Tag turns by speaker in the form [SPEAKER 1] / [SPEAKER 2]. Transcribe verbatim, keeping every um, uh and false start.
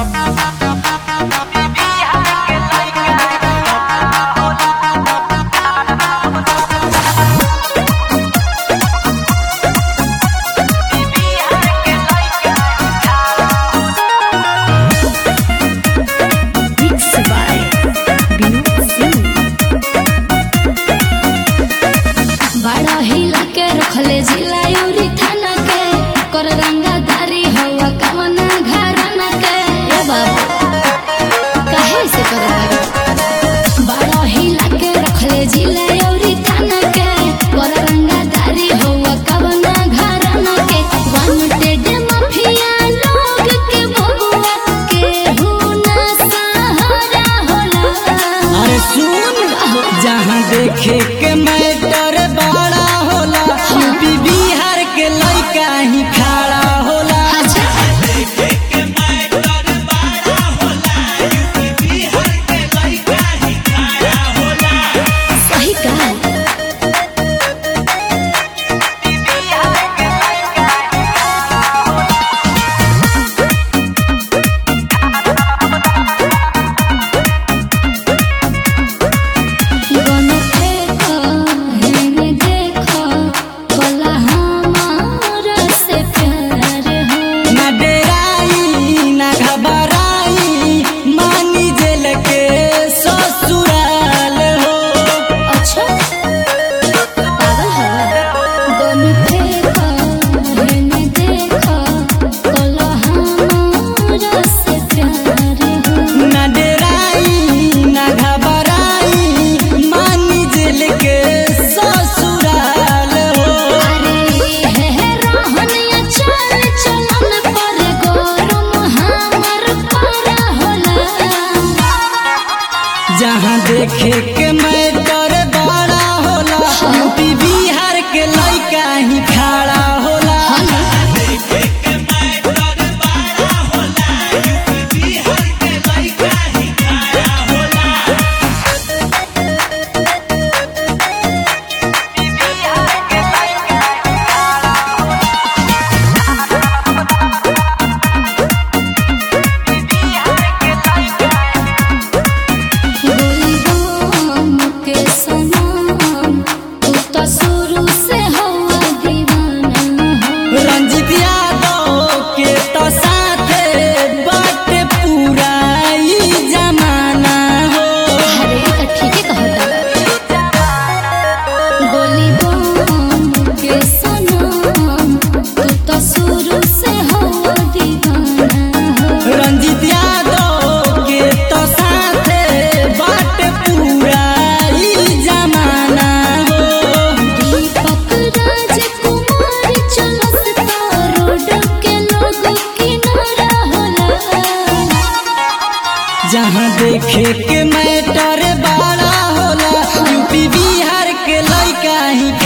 [SPEAKER 1] रखले जिला यूरी थाना के कर रंगादारी हवा कवना घराना के ए बाबू काहे से करे बड़ा हिला के रखले जिला यूरी थाना के कर रंगादारी हवा कवना घराना के वांटेड माफिया लोग के बबुआ के हुना सहारा होला।
[SPEAKER 2] अरे सुन जहाँ देखे के मैटर बड़ा होला यूपी बिहार के लइका ही खड़ा होला।
[SPEAKER 3] देखे के मैटर बड़ा होला यूपी बिहार के लइका ही खड़ा होला।
[SPEAKER 1] सही कहा
[SPEAKER 2] जहाँ देखे के मैटर बड़ा होला यूपी बिहार के लइका ही खड़ा होला।
[SPEAKER 3] देखे के मैटर बड़ा होला यूपी बिहार के लइका ही खड़ा होला।
[SPEAKER 2] रंजित यादव के तो साथे बाटे पूरा ई जमाना हो।
[SPEAKER 1] अरे ठीक कहता गोली बम के सनम तू तो शुरू से हो दीवाना हो।
[SPEAKER 2] रंजित यादव के तो साथे बाटे पूरा ई जमाना हो।
[SPEAKER 1] दीपक राजकुमार चलस तो रोड के लोग किनारा होला।
[SPEAKER 2] जहाँ देखे के मैटर बड़ा होला यूपी बिहार के लइका ही